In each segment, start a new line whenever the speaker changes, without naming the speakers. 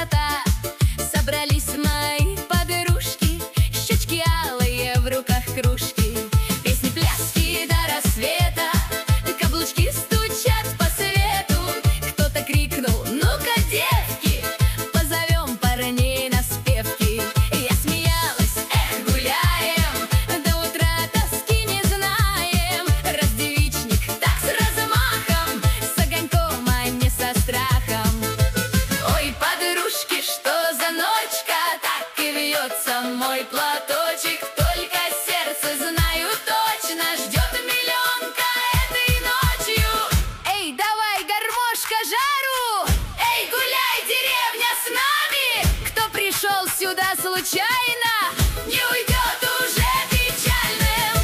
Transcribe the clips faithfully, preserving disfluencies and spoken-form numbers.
красота. Собрались мои подружки, щечки алые, в руках кружки. Песни, пляски до рассвета, каблучки стучат по свету. Кто-то крикнул: ну-ка, девки, позовем парней на спевки. Я смеялась: эх, гуляем, до утра тоски не знаем. Раз девичник так с размахом, с огоньком, а не со страхом. Ой, подружки, что за ночка, так и вьется мой платочек. Только сердце, знаю точно, ждет миллионка этой ночью. Эй, давай, гармошка, жару! Эй, гуляй, деревня, с нами! Кто пришел сюда случайно, не уйдет уже печальным.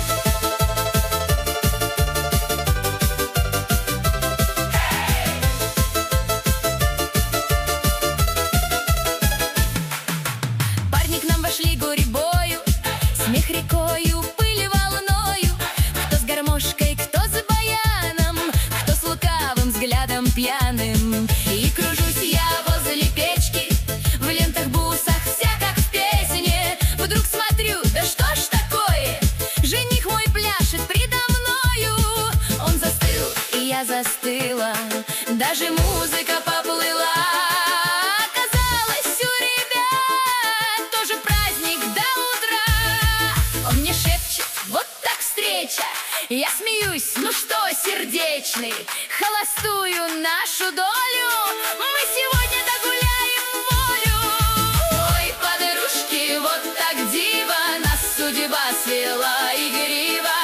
Парни к нам вошли гурьбою, смех рекою, пыль волною. Кто с гармошкой, кто с баяном, кто с лукавым взглядом пьяным. И кружусь я возле печки, в лентах, бусах, вся как в песне. Вдруг смотрю, да что ж такое, жених мой пляшет предо мною. Он застыл, и я застыла, даже музыка поплыла. Оказалось, у ребят тоже праздник до утра. Он мне шепчет: вот так встреча. Я смеюсь: ну что, сердечный, холостую нашу долю мы сегодня догуляем в волю. Ой, подружки, вот так диво нас судьба свела игриво.